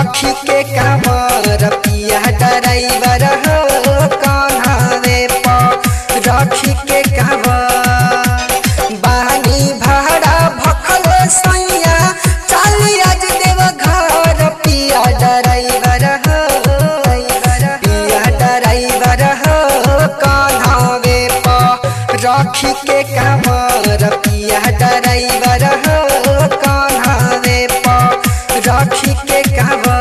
राखी के कांवर पिया ड्राइवर हो कान्हावे पर राखी के कांवर बानी भाड़ा भखल सैया चल आज देव घर पिया ड्राइवर हो पिया ड्राइवर हो कान्हावे पर राखी के कांवर पिया ड्राइवर हो कान्हावे पर राखी के कांवर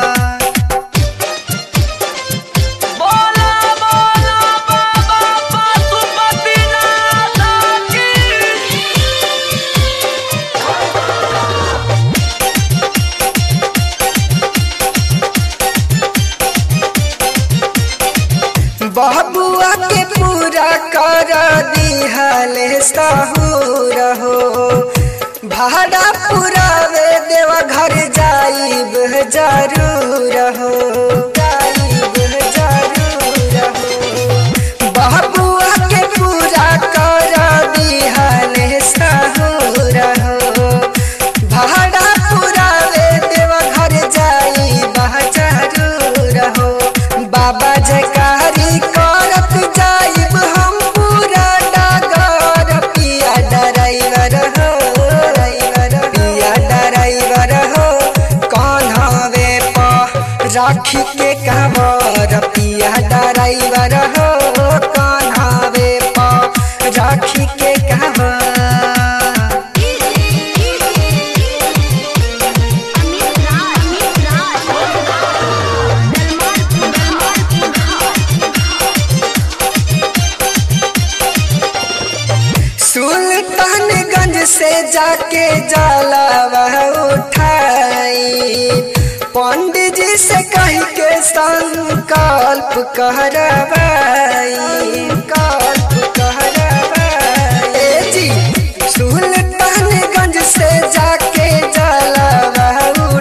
बबुआ के पूरा कर दिहले सहूर हो भाड़ा पुरावे देव घर जाइब जरूर हो बबुआ के पूरा कर दिहले सहूर हो भाड़ा पुरावे देव घर जाइब जरूर हो बाबा जयकारी करत जाइब हम पूरा डगर पिया ड्राइवर हो पिया ड्राइवर हो कान्हावे पर राखी के कांवर पिया ड्राइवर हो कान्हावे पर राखी के कांवर सुल्तानगंज से जाके जलावा उठाई पंडित जी से कह के संकल्प करवाई जी सुल्तानगंज से जाके जलावा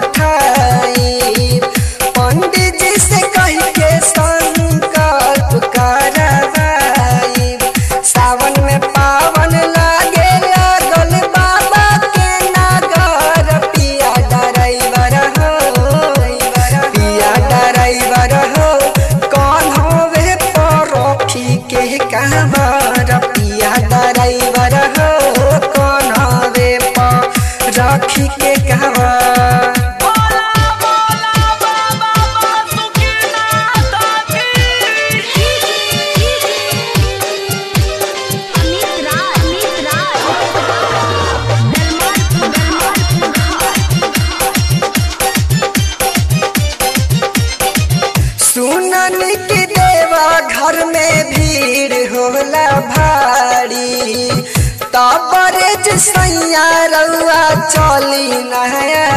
उठाई पंडित जी से कह के संकल्प करवाई सावन में पावन लागे लागल बाबा के नगर पिया ड्राइवर हो पिया ड्राइवर हो कान्हावे पर राखी के कांवर पिया ड्राइवर हो कान्हावे पर राखी के कांवर सुनन की देवा घर में भीड़ होला भारी तबरे सैया रउआ चली नया